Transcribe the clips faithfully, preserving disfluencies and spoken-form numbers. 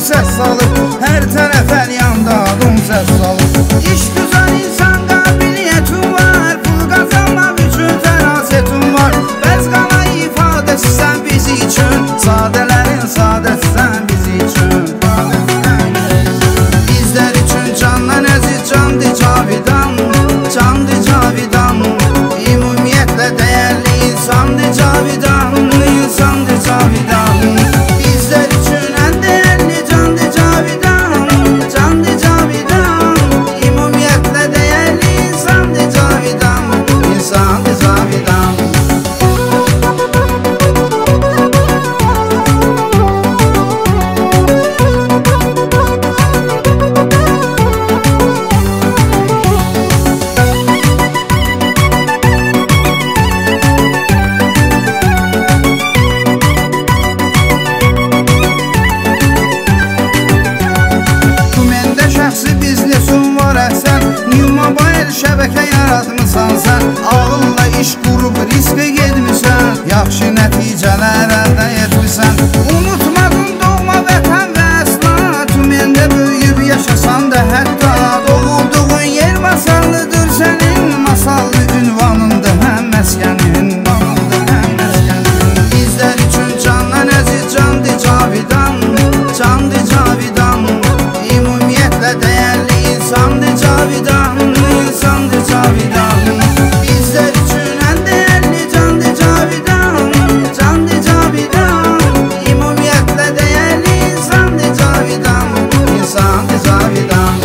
ses salıb, hər tərəf əl yandadın ses salıb. İş güzel insan qabiliyyətin var, pul qazanmaq üçün fərasetin var. Bəz qala ifadəsisən biz üçün, sadələrin sadəsisən biz üçün. Bizlər üçün candan əziz, candı cavidan, candı cavidan. Ümumiyyətlə dəyərli insandı cavidan, insandı cavidan. Bizlər üçün ən dəyərli candı cavidan, candı cavidan. Ümumiyyətlə dəyərli insandı cavidan, insandı cavidan. Şəbəkə yaratmısan sən, ağılla iş qurub riskə gedmirsən, yaxşı nəticələr əldə etmirsən. Unutmadın doğma vətən və əsla, tümində böyüyüb yaşasan da hətta. Doğulduğun yer masallıdır sənin, masallı ünvanındır həm məskənin. Bizlər üçün candan əziz, candı cavidan, candı cavidan. Ümumiyyətlə dəyərli insandı cavidan, insandı cavidan. Bizlər üçün ən dəyərli candı cavidan, candı cavidan. Ümumiyyətlə dəyərli insandı cavidan, insandı cavidan.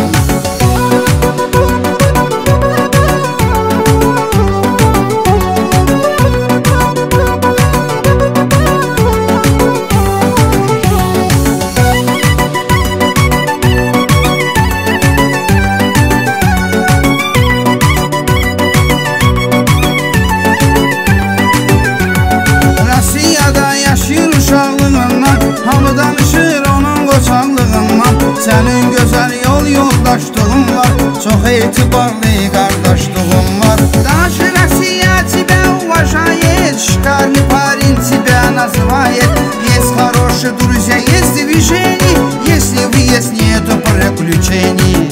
Hamı danışır onun qoçaqlığından, sənin gözəl yol yoldaşlığın var, çox etibarlı qardaşlığın var. Danışır Россия тебя уважает, шикарный парень тебя называет. Есть хорошие друзья, есть движение, если вы есть, нету приключений.